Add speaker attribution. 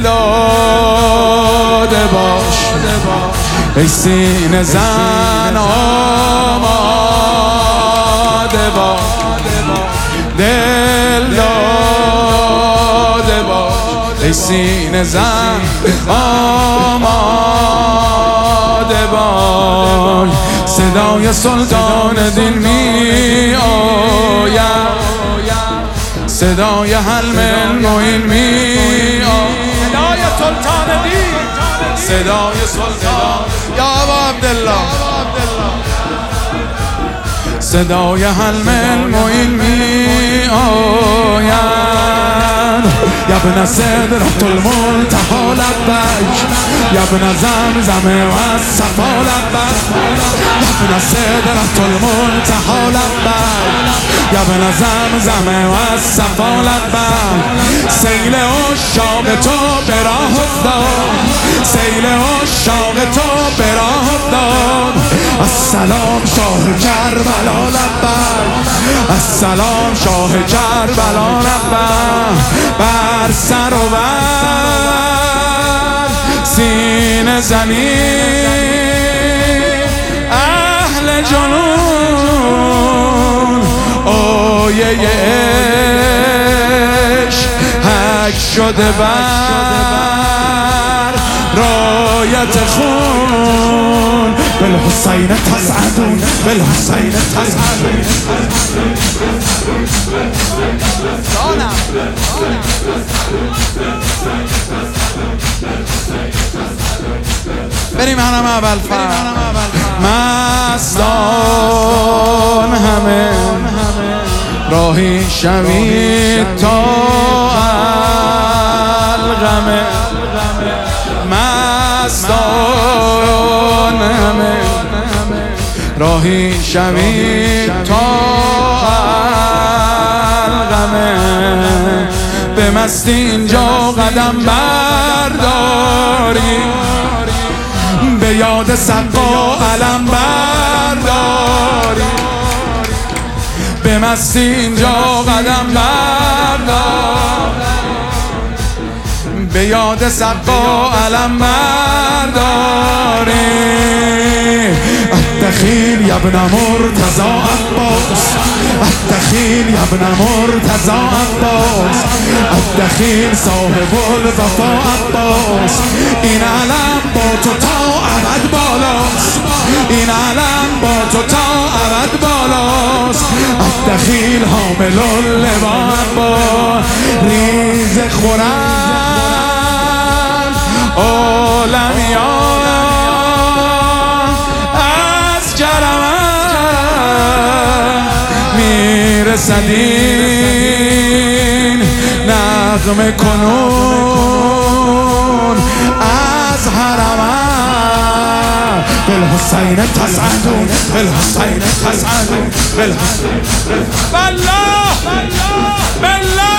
Speaker 1: داده باش ای سینه زن آماده باش دل داده باش ای سینه زن آماده باش صدای سلطان دین می آید صدای حلم المعین می آید صدای سلطان دین صدای سلطان یا ابا عبدالله صدای حلم المعین می آید یا ابن سدرة المنتهى لبیک یا ابن زمزم و الصفا لبیک یا ابن سدرة المنتهى لبیک یا ابن زمزم و الصفا لبیک سیل عشاق تو به راه افتاد سیل عشاق تو به راه افتاد السلام شاه کربلا لبیک السلام شاه کربلا لبیک بر سر و بر سینه زمین اهل جنون آیه عشق حک شده بر رایت خون بالحسین تسعدون بالحسین تسعدون بریم حرم اول مستان همه راهی شوید تا الغمه مستان همه راهی شوید تا الغمه به مستی اینجا قدم برداری به یاد سقا علم برداری به مستی اینجا قدم برداری به یاد سقا علم برداری الدخیل یا ابن مرتضی عباس الدخیل یا ابن مرتضی عباس الدخیل صاحب الوفا عباس این علم با تو تا ابد بالاست این علم با تو تا ابد بالاست الدخیل حامل اللوا عباس ریز خورم عالمیان از کرمم میرسدین نغمه کنون از حرمم بالحسین تسعدون بالحسین تسعدون بالله بالله